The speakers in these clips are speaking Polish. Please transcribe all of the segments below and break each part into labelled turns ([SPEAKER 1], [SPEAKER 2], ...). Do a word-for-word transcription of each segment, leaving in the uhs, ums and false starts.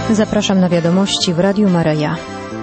[SPEAKER 1] Zapraszam na wiadomości w Radiu Maryja.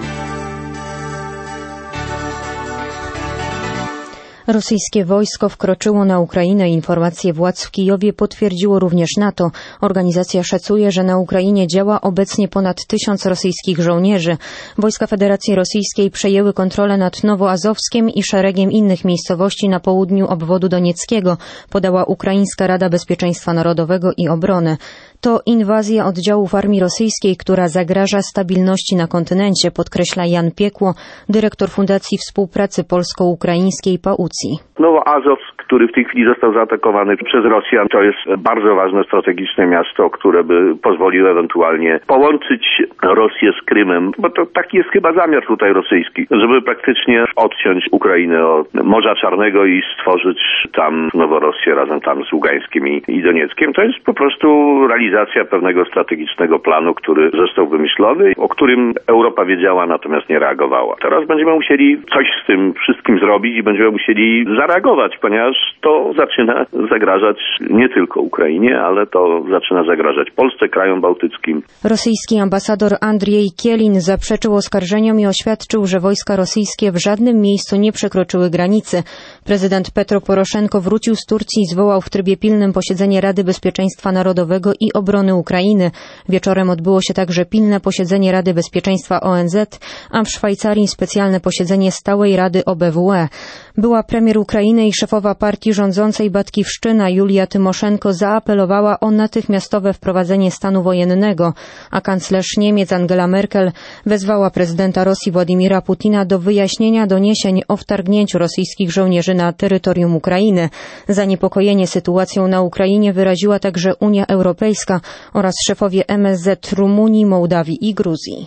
[SPEAKER 1] Rosyjskie wojsko wkroczyło na Ukrainę. Informacje władz w Kijowie potwierdziło również NATO. Organizacja szacuje, że na Ukrainie działa obecnie ponad tysiąc rosyjskich żołnierzy. Wojska Federacji Rosyjskiej przejęły kontrolę nad Nowoazowskiem i szeregiem innych miejscowości na południu obwodu donieckiego, podała Ukraińska Rada Bezpieczeństwa Narodowego i Obrony. To inwazja oddziałów armii rosyjskiej, która zagraża stabilności na kontynencie, podkreśla Jan Piekło, dyrektor Fundacji Współpracy Polsko-Ukraińskiej Paucji.
[SPEAKER 2] Nowoazowsk, który w tej chwili został zaatakowany przez Rosjan, to jest bardzo ważne strategiczne miasto, które by pozwoliło ewentualnie połączyć Rosję z Krymem, bo to taki jest chyba zamiar tutaj rosyjski, żeby praktycznie odciąć Ukrainę od Morza Czarnego i stworzyć tam Noworosję razem tam z Ługańskiem i, i Donieckiem. To jest po prostu realizacja pewnego strategicznego planu, który został wymyślony, o którym Europa wiedziała, natomiast nie reagowała. Teraz będziemy musieli coś z tym wszystkim zrobić i będziemy musieli zareagować, ponieważ to zaczyna zagrażać nie tylko Ukrainie, ale to zaczyna zagrażać Polsce, krajom bałtyckim.
[SPEAKER 1] Rosyjski ambasador Andrzej Kielin zaprzeczył oskarżeniom i oświadczył, że wojska rosyjskie w żadnym miejscu nie przekroczyły granicy. Prezydent Petro Poroszenko wrócił z Turcji i zwołał w trybie pilnym posiedzenie Rady Bezpieczeństwa Narodowego i Obrony Ukrainy. Wieczorem odbyło się także pilne posiedzenie Rady Bezpieczeństwa O N Z, a w Szwajcarii specjalne posiedzenie Stałej Rady O B W E. Była premier Ukrainy i szefowa partii rządzącej Batkiwszczyna Julia Tymoszenko zaapelowała o natychmiastowe wprowadzenie stanu wojennego, a kanclerz Niemiec Angela Merkel wezwała prezydenta Rosji Władimira Putina do wyjaśnienia doniesień o wtargnięciu rosyjskich żołnierzy na terytorium Ukrainy. Zaniepokojenie sytuacją na Ukrainie wyraziła także Unia Europejska oraz szefowie M S Z Rumunii, Mołdawii i Gruzji.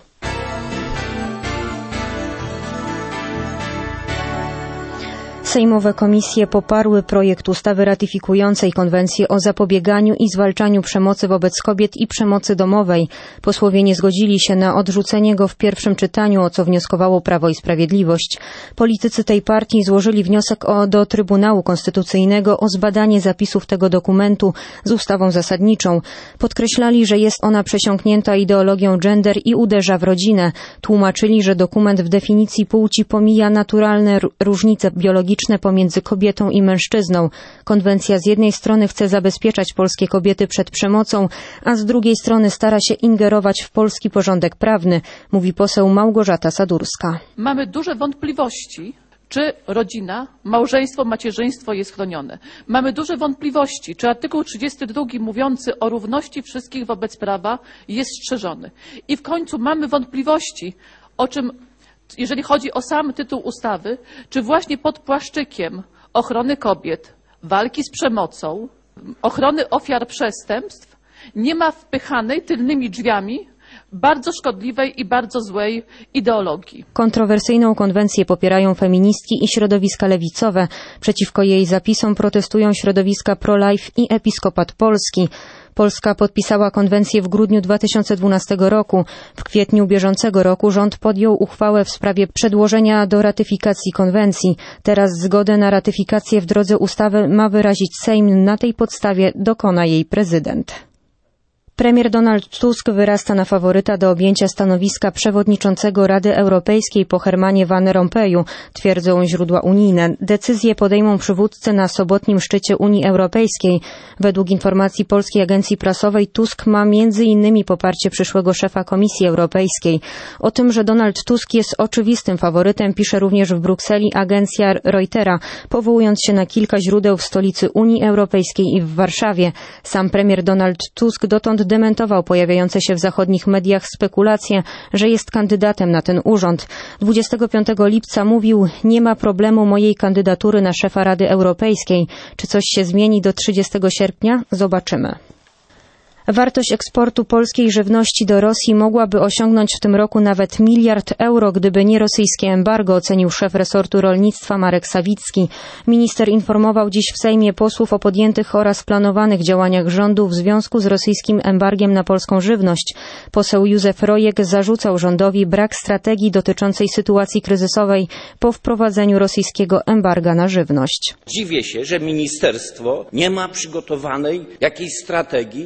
[SPEAKER 1] Sejmowe komisje poparły projekt ustawy ratyfikującej konwencję o zapobieganiu i zwalczaniu przemocy wobec kobiet i przemocy domowej. Posłowie nie zgodzili się na odrzucenie go w pierwszym czytaniu, o co wnioskowało Prawo i Sprawiedliwość. Politycy tej partii złożyli wniosek o, do Trybunału Konstytucyjnego o zbadanie zapisów tego dokumentu z ustawą zasadniczą. Podkreślali, że jest ona przesiąknięta ideologią gender i uderza w rodzinę. Tłumaczyli, że dokument w definicji płci pomija naturalne r- różnice biologiczne pomiędzy kobietą i mężczyzną. Konwencja z jednej strony chce zabezpieczać polskie kobiety przed przemocą, a z drugiej strony stara się ingerować w polski porządek prawny, mówi poseł Małgorzata Sadurska.
[SPEAKER 3] Mamy duże wątpliwości, czy rodzina, małżeństwo, macierzyństwo jest chronione. Mamy duże wątpliwości, czy artykuł trzydziesty drugi mówiący o równości wszystkich wobec prawa jest strzeżony. I w końcu mamy wątpliwości, o czym jeżeli chodzi o sam tytuł ustawy, czy właśnie pod płaszczykiem ochrony kobiet, walki z przemocą, ochrony ofiar przestępstw nie ma wpychanej tylnymi drzwiami bardzo szkodliwej i bardzo złej ideologii.
[SPEAKER 1] Kontrowersyjną konwencję popierają feministki i środowiska lewicowe. Przeciwko jej zapisom protestują środowiska pro-life i Episkopat Polski. Polska podpisała konwencję w grudniu dwa tysiące dwunastego roku. W kwietniu bieżącego roku rząd podjął uchwałę w sprawie przedłożenia do ratyfikacji konwencji. Teraz zgodę na ratyfikację w drodze ustawy ma wyrazić Sejm. Na tej podstawie dokona jej prezydent. Premier Donald Tusk wyrasta na faworyta do objęcia stanowiska przewodniczącego Rady Europejskiej po Hermanie Van Rompuyu, twierdzą źródła unijne. Decyzję podejmą przywódcy na sobotnim szczycie Unii Europejskiej. Według informacji Polskiej Agencji Prasowej Tusk ma między innymi poparcie przyszłego szefa Komisji Europejskiej. O tym, że Donald Tusk jest oczywistym faworytem, pisze również w Brukseli agencja Reutera, powołując się na kilka źródeł w stolicy Unii Europejskiej i w Warszawie. Sam premier Donald Tusk dotąd dementował pojawiające się w zachodnich mediach spekulacje, że jest kandydatem na ten urząd. dwudziestego piątego lipca mówił: nie ma problemu mojej kandydatury na szefa Rady Europejskiej. Czy coś się zmieni do trzydziestego sierpnia? Zobaczymy. Wartość eksportu polskiej żywności do Rosji mogłaby osiągnąć w tym roku nawet miliard euro, gdyby nie rosyjskie embargo, ocenił szef resortu rolnictwa Marek Sawicki. Minister informował dziś w Sejmie posłów o podjętych oraz planowanych działaniach rządu w związku z rosyjskim embargiem na polską żywność. Poseł Józef Rojek zarzucał rządowi brak strategii dotyczącej sytuacji kryzysowej po wprowadzeniu rosyjskiego embarga na żywność.
[SPEAKER 4] Dziwię się, że ministerstwo nie ma przygotowanej jakiejś strategii na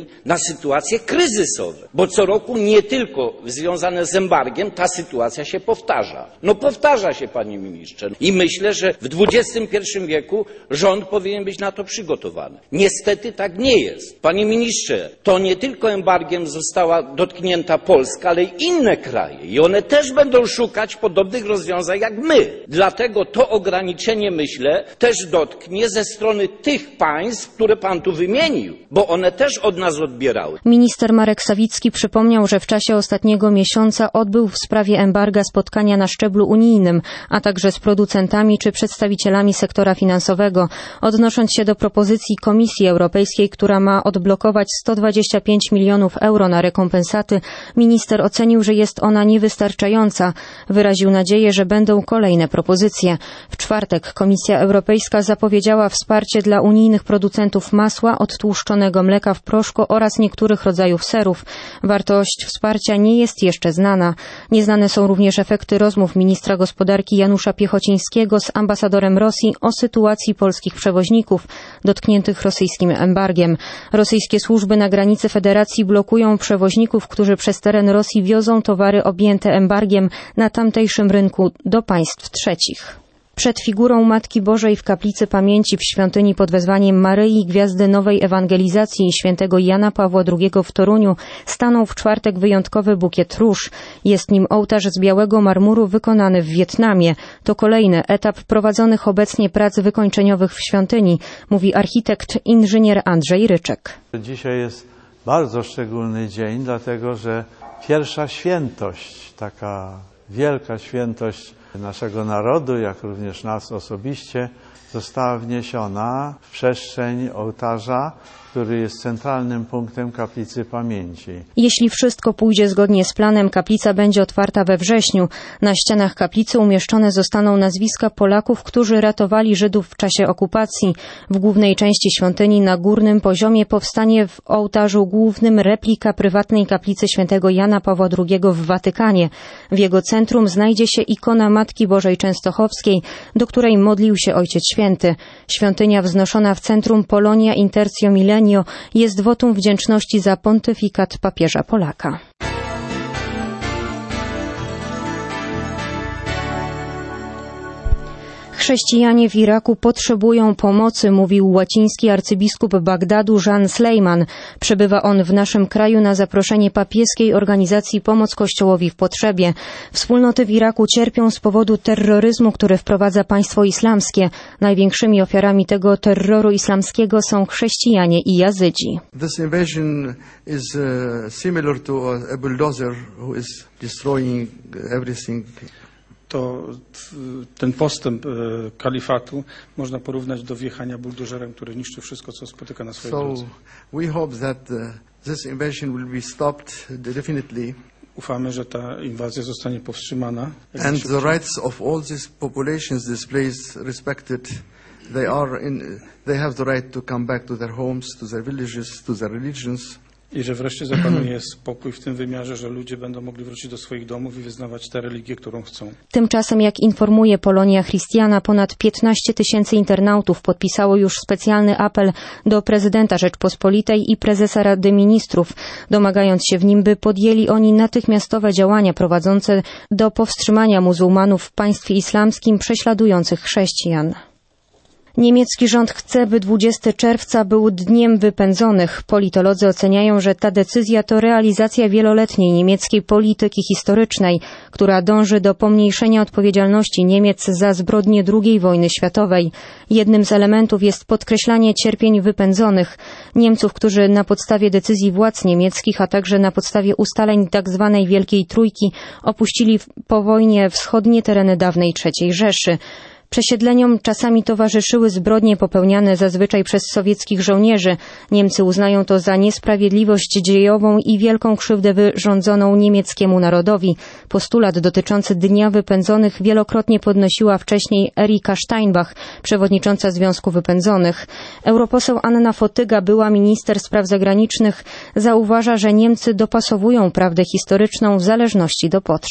[SPEAKER 4] sytuacje kryzysowe, bo co roku nie tylko związane z embargiem ta sytuacja się powtarza. No powtarza się, panie ministrze. I myślę, że w dwudziestym pierwszym wieku rząd powinien być na to przygotowany. Niestety tak nie jest. Panie ministrze, to nie tylko embargiem została dotknięta Polska, ale i inne kraje. I one też będą szukać podobnych rozwiązań jak my. Dlatego to ograniczenie, myślę, też dotknie ze strony tych państw, które pan tu wymienił, bo one też od nas odbierały.
[SPEAKER 1] Minister Marek Sawicki przypomniał, że w czasie ostatniego miesiąca odbył w sprawie embarga spotkania na szczeblu unijnym, a także z producentami czy przedstawicielami sektora finansowego, odnosząc się do propozycji Komisji Europejskiej, która ma odblokować sto dwadzieścia pięć milionów euro na rekompensaty. Minister ocenił, że jest ona niewystarczająca. Wyraził nadzieję, że będą kolejne propozycje. W czwartek Komisja Europejska zapowiedziała wsparcie dla unijnych producentów masła, odtłuszczonego mleka w proszku oraz niektórych rodzajów serów. Wartość wsparcia nie jest jeszcze znana. Nieznane są również efekty rozmów ministra gospodarki Janusza Piechocińskiego z ambasadorem Rosji o sytuacji polskich przewoźników dotkniętych rosyjskim embargiem. Rosyjskie służby na granicy federacji blokują przewoźników, którzy przez teren Rosji wiozą towary objęte embargiem na tamtejszym rynku do państw trzecich. Przed figurą Matki Bożej w Kaplicy Pamięci w świątyni pod wezwaniem Maryi Gwiazdy Nowej Ewangelizacji świętego Jana Pawła drugiego w Toruniu stanął w czwartek wyjątkowy bukiet róż. Jest nim ołtarz z białego marmuru wykonany w Wietnamie. To kolejny etap prowadzonych obecnie prac wykończeniowych w świątyni, mówi architekt inżynier Andrzej Ryczek.
[SPEAKER 5] Dzisiaj jest bardzo szczególny dzień, dlatego że pierwsza świętość, taka wielka świętość naszego narodu, jak również nas osobiście, została wniesiona w przestrzeń ołtarza, który jest centralnym punktem Kaplicy Pamięci.
[SPEAKER 1] Jeśli wszystko pójdzie zgodnie z planem, kaplica będzie otwarta we wrześniu. Na ścianach kaplicy umieszczone zostaną nazwiska Polaków, którzy ratowali Żydów w czasie okupacji. W głównej części świątyni na górnym poziomie powstanie w ołtarzu głównym replika prywatnej kaplicy świętego Jana Pawła drugiego w Watykanie. W jego centrum znajdzie się ikona Matki Bożej Częstochowskiej, do której modlił się Ojciec Święty. Świątynia wznoszona w centrum Polonia Intertio Millennio jest wotum wdzięczności za pontyfikat papieża Polaka. Chrześcijanie w Iraku potrzebują pomocy, mówił łaciński arcybiskup Bagdadu Jan Slejman. Przebywa on w naszym kraju na zaproszenie papieskiej organizacji Pomoc Kościołowi w Potrzebie. Wspólnoty w Iraku cierpią z powodu terroryzmu, który wprowadza państwo islamskie. Największymi ofiarami tego terroru islamskiego są chrześcijanie i Jazydzi.
[SPEAKER 6] This invasion is uh, similar to a bulldozer who is destroying everything.
[SPEAKER 7] To ten postęp kalifatu można porównać do wjechania buldożerem, który niszczy wszystko, co spotyka na swojej drodze.
[SPEAKER 6] So we hope that this invasion will be stopped definitely.
[SPEAKER 7] Ufamy, że ta inwazja zostanie powstrzymana.
[SPEAKER 6] And the rights of all these populations displaced respected. They are in, they have the right to come back to their homes, to their villages, to their religions.
[SPEAKER 7] I że wreszcie zapanuje spokój w tym wymiarze, że ludzie będą mogli wrócić do swoich domów i wyznawać tę religię, którą chcą.
[SPEAKER 1] Tymczasem, jak informuje Polonia Christiana, ponad piętnaście tysięcy internautów podpisało już specjalny apel do prezydenta Rzeczpospolitej i prezesa Rady Ministrów, domagając się w nim, by podjęli oni natychmiastowe działania prowadzące do powstrzymania muzułmanów w państwie islamskim prześladujących chrześcijan. Niemiecki rząd chce, by dwudziestego czerwca był dniem wypędzonych. Politolodzy oceniają, że ta decyzja to realizacja wieloletniej niemieckiej polityki historycznej, która dąży do pomniejszenia odpowiedzialności Niemiec za zbrodnie drugiej wojny światowej. Jednym z elementów jest podkreślanie cierpień wypędzonych. Niemców, którzy na podstawie decyzji władz niemieckich, a także na podstawie ustaleń tzw. Wielkiej Trójki opuścili po wojnie wschodnie tereny dawnej trzeciej Rzeszy. Przesiedleniom czasami towarzyszyły zbrodnie popełniane zazwyczaj przez sowieckich żołnierzy. Niemcy uznają to za niesprawiedliwość dziejową i wielką krzywdę wyrządzoną niemieckiemu narodowi. Postulat dotyczący Dnia Wypędzonych wielokrotnie podnosiła wcześniej Erika Steinbach, przewodnicząca Związku Wypędzonych. Europoseł Anna Fotyga, była minister spraw zagranicznych, zauważa, że Niemcy dopasowują prawdę historyczną w zależności do potrzeb.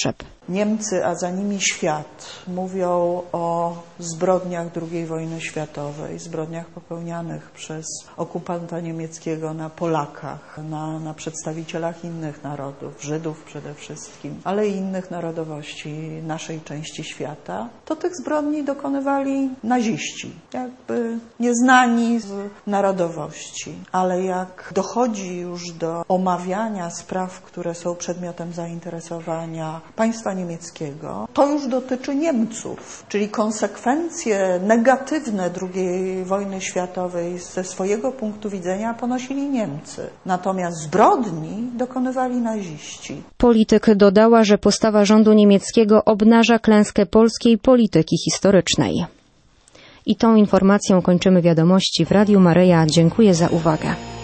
[SPEAKER 8] Niemcy, a za nimi świat mówią o zbrodniach drugiej wojny światowej, zbrodniach popełnianych przez okupanta niemieckiego na Polakach, na, na przedstawicielach innych narodów, Żydów przede wszystkim, ale i innych narodowości naszej części świata, to tych zbrodni dokonywali naziści, jakby nieznani z narodowości. Ale jak dochodzi już do omawiania spraw, które są przedmiotem zainteresowania państwa niemieckiego, to już dotyczy Niemców, czyli konsekwencje negatywne drugiej wojny światowej ze swojego punktu widzenia ponosili Niemcy. Natomiast zbrodni dokonywali naziści.
[SPEAKER 1] Polityk dodała, że postawa rządu niemieckiego obnaża klęskę polskiej polityki historycznej. I tą informacją kończymy wiadomości w Radiu Maryja. Dziękuję za uwagę.